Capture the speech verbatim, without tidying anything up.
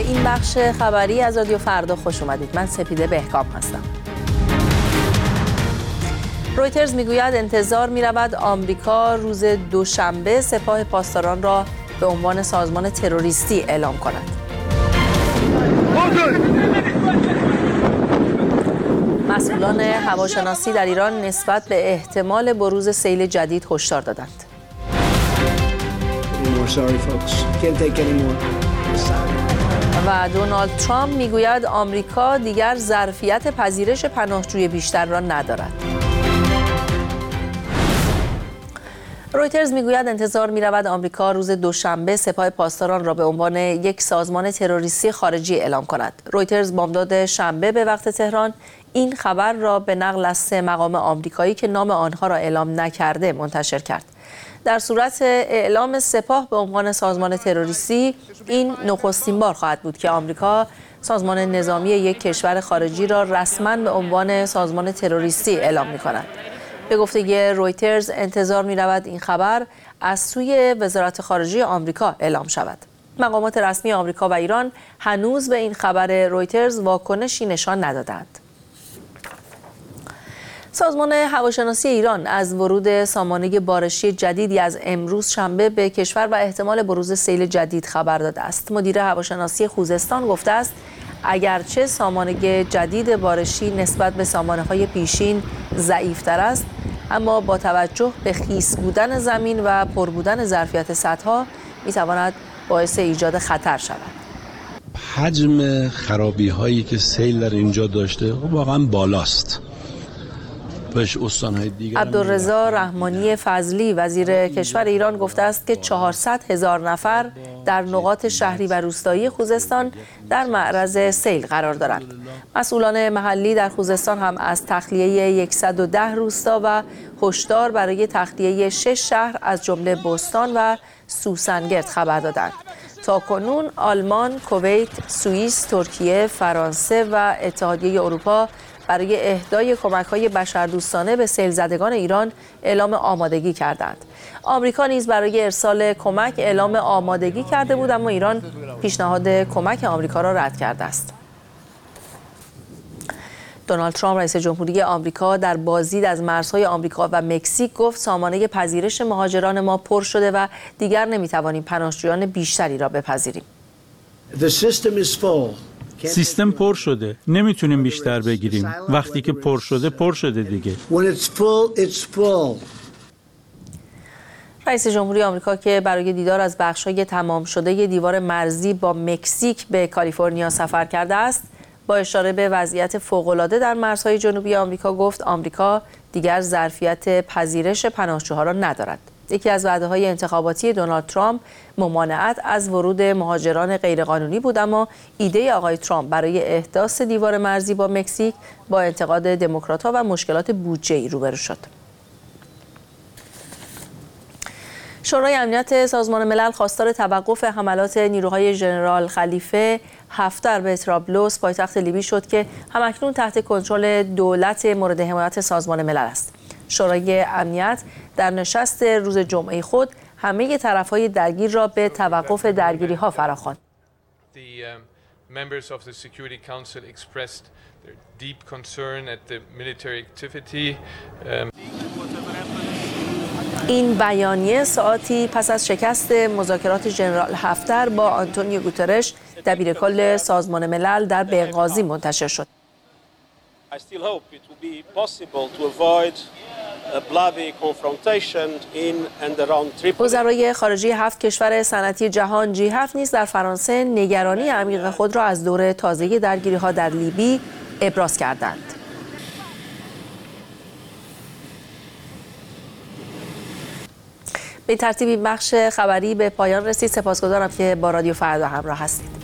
این بخش خبری از رادیو فردا خوش اومدید. من سپیده بهکام هستم. رویترز میگوید انتظار میرود آمریکا روز دوشنبه سپاه پاسداران را به عنوان سازمان تروریستی اعلام کند. مسئولان هواشناسی در ایران نسبت به احتمال بروز سیل جدید هشدار دادند. و دونالد ترامپ میگوید آمریکا دیگر ظرفیت پذیرش پناهجوی بیشتر را ندارد. رویترز میگوید انتظار میرود آمریکا روز دوشنبه سپاه پاسداران را به عنوان یک سازمان تروریستی خارجی اعلام کند. رویترز بامداد شنبه به وقت تهران این خبر را به نقل از سه مقام آمریکایی که نام آنها را اعلام نکرده منتشر کرد. در صورت اعلام سپاه به عنوان سازمان تروریستی، این نخستین بار خواهد بود که آمریکا سازمان نظامی یک کشور خارجی را رسما به عنوان سازمان تروریستی اعلام می‌کند. به گفته رویترز انتظار می‌رود این خبر از سوی وزارت خارجه آمریکا اعلام شود. مقامات رسمی آمریکا و ایران هنوز به این خبر رویترز واکنشی نشان ندادند. سازمان هواشناسی ایران از ورود سامانه بارشی جدیدی از امروز شنبه به کشور و احتمال بروز سیل جدید خبر داده است. مدیر هواشناسی خوزستان گفته است اگرچه سامانه جدید بارشی نسبت به سامانه‌های پیشین ضعیف‌تر است، اما با توجه به خیس بودن زمین و پر بودن ظرفیت سدها می‌تواند باعث ایجاد خطر شود. حجم خرابی‌هایی که سیل در اینجا داشته واقعا بالاست. عبدالرضا رحمانی فضلی وزیر کشور ایران گفته است که چهارصد هزار نفر در نقاط شهری و روستایی خوزستان در معرض سیل قرار دارند. مسئولان محلی در خوزستان هم از تخلیه صد و ده روستا و هشدار برای تخلیه شش شهر از جمله بستان و سوسنگرد خبر دادند. تاکنون آلمان، کویت، سوئیس، ترکیه، فرانسه و اتحادیه اروپا برای اهدای کمک‌های بشردوستانه به سیل زدگان ایران اعلام آمادگی کردند. آمریکا نیز برای ارسال کمک اعلام آمادگی کرده بود، اما ایران پیشنهاد کمک آمریکا را رد کرده است. دونالد ترامپ رئیس جمهوری آمریکا در بازدید از مرزهای آمریکا و مکزیک گفت سامانه پذیرش مهاجران ما پر شده و دیگر نمی‌توانیم پناهجویان بیشتری را بپذیریم. سیستم پر شده، نمیتونیم بیشتر بگیریم. وقتی که پر شده پر شده دیگه. رئیس جمهوری آمریکا که برای دیدار از بخش‌های تمام شده دیوار مرزی با مکزیک به کالیفرنیا سفر کرده است، با اشاره به وضعیت فوق‌العاده در مرزهای جنوبی آمریکا گفت آمریکا دیگر ظرفیت پذیرش پناهجوها را ندارد. یکی از وعده‌های انتخاباتی دونالد ترامپ ممانعت از ورود مهاجران غیرقانونی بود، اما ایده آقای ترامپ برای احداث دیوار مرزی با مکزیک با انتقاد دموکرات‌ها و مشکلات بودجه‌ای روبرو شد. شورای امنیت سازمان ملل خواستار توقف حملات نیروهای ژنرال خلیفه حفتر به طرابلس پایتخت لیبی شد که همکنون تحت کنترل دولت مورد حمایت سازمان ملل است. شورای امنیت در نشست روز جمعه خود همه طرف‌های درگیر را به توقف درگیری‌ها فراخواند. این بیانیه ساعتی پس از شکست مذاکرات ژنرال حفتر با آنتونیو گوترش دبیرکل سازمان ملل در بنغازی منتشر شد. وزرای خارجه هفت کشور صنعتی جهان جی هفت نیز در فرانسه نگرانی عمیق خود را از دور تازه درگیری‌ها در لیبی ابراز کردند. به ترتیب این بخش خبری به پایان رسید. سپاسگزارم که با رادیو فردا همراه هستید.